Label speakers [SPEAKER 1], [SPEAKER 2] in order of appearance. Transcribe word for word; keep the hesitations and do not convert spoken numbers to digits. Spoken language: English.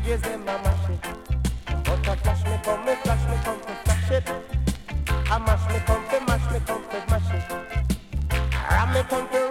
[SPEAKER 1] days them a mash it. But a flash me come, me flash me come to flash it. A mash me come to mash me come to mash it. Ram me come to